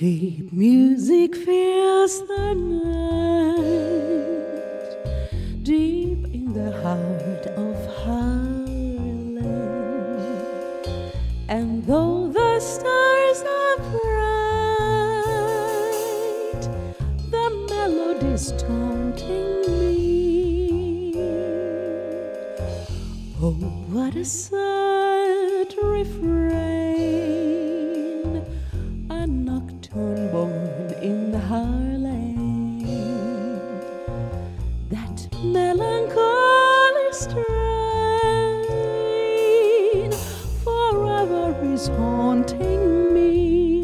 Deep music fills the night, deep in the heart of Harlem. And though the stars are bright, the melody's taunting me. Oh, what a sad refrain, a nocturne born in Harlem, that melancholy strain forever is haunting me.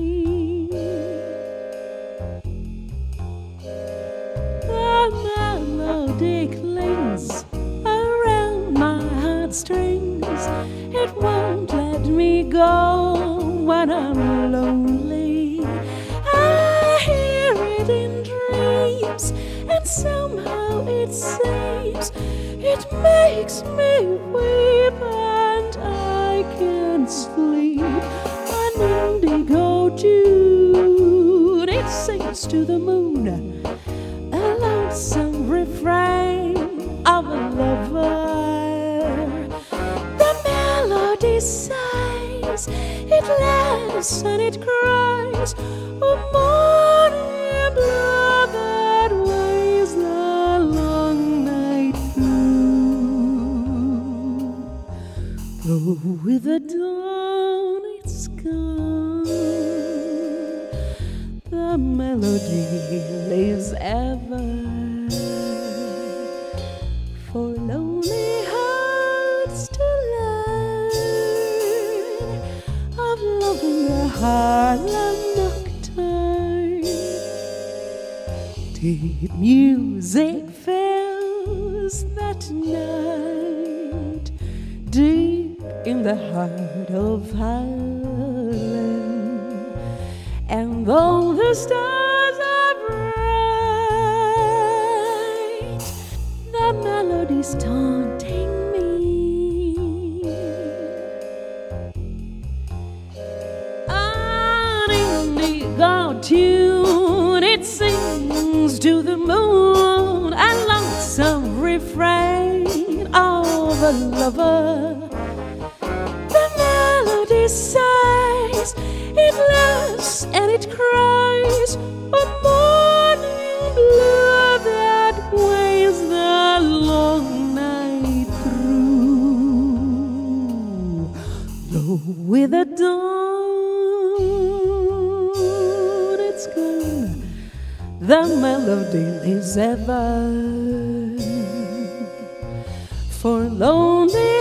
The melody clings around my heartstrings, it won't let me go when I'm lonely. I hear it in dreams, and somehow it seems it makes me weep, and I can't sleep. An indigo tune, it sings to the moon, a lonesome refrain of a lover. The melody sighs, it laughs and it cries, a morning blue that weighs the long night through. Though with the dawn it's gone, the melody lives ever, for lonely hearts to learn of loving the Harlem nocturne. Deep music fills that night, deep in the heart of Harlem. And though the stars are bright, the melody's taunting me. An indigo tune, it sings to the moon, a lonesome refrain of a lover. The melody sighs, it laughs and it cries, a morning blue that weighs the long night through. Though with the dawn it's gone, the melody lives ever, for lonely